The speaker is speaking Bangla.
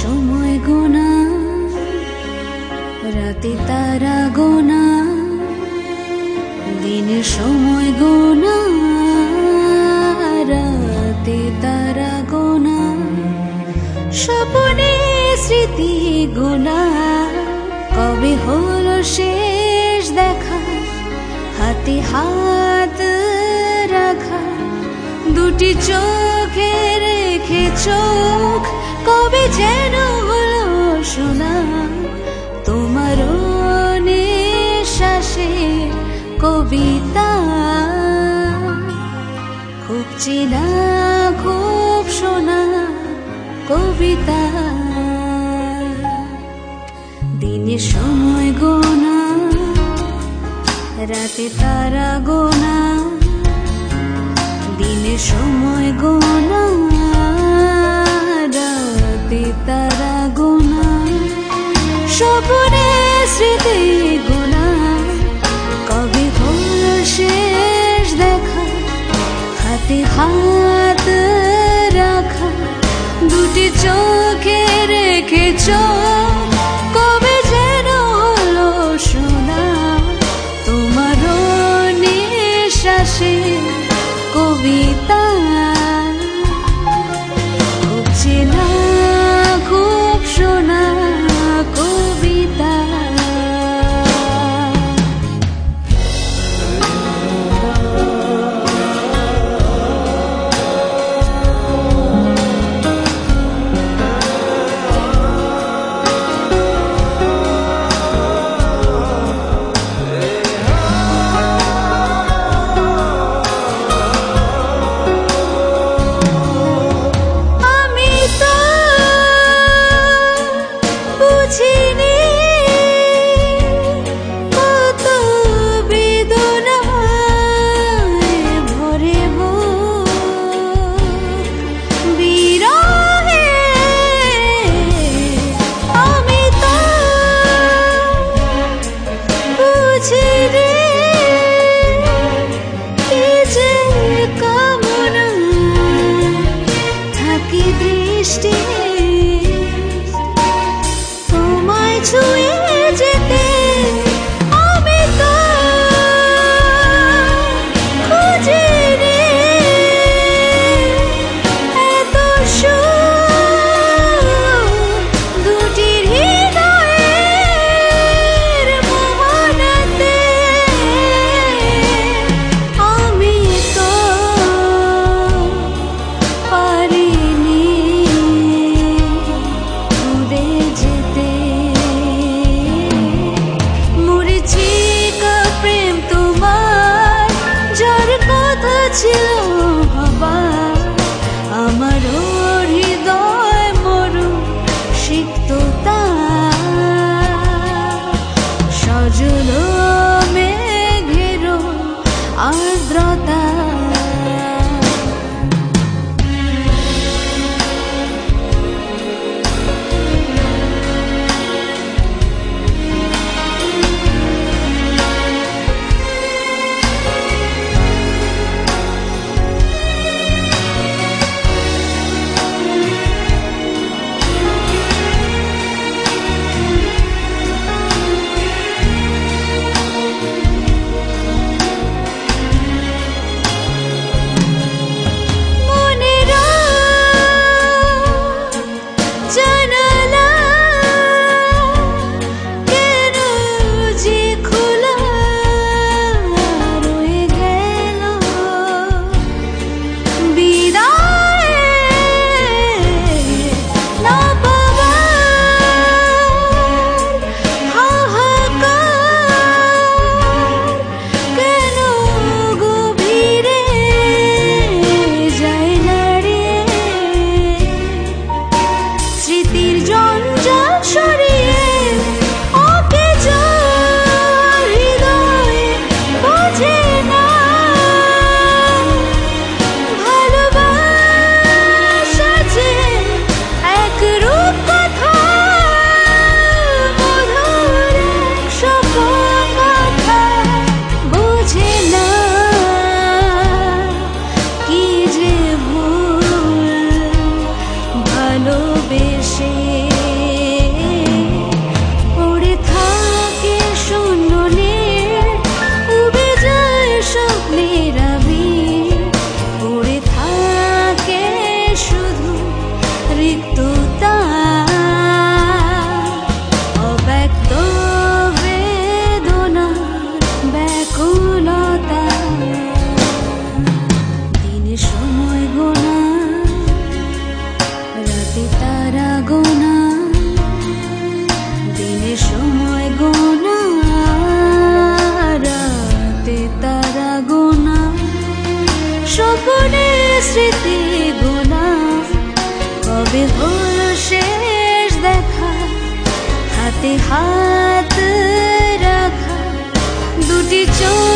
সময় গোনা, রাতে তারা গোনা, দিনের সময় গোনা, রাতে তারা গোনা, স্বপ্নে স্মৃতি গোনা। কবে হলো শেষ দেখা, হাতে হাত রাখা, দুটি চোখে রেখে চোখ কবে যেন হলো শোনা। তোমার নিঃশ্বাসে কবিতা, খুব চেনা খুব শোনা কবিতা। দিনের সময় গোনা, রাতে তারা গোনা, দিনের সময় গোনা, রাতে তারা গোনা, স্বপ্নে স্মৃতি গোনা। কবে হলো শেষ দেখা, হাতে হাত রাখা, দুটি চোখে রেখে চোখ কবে যেন হলো শোনা। তোমার নিঃশ্বাসে কবিতা, খুব চেনা খুব কবে হলো শেষ দেখা, হাতে হাত রাখা দুটি চোখ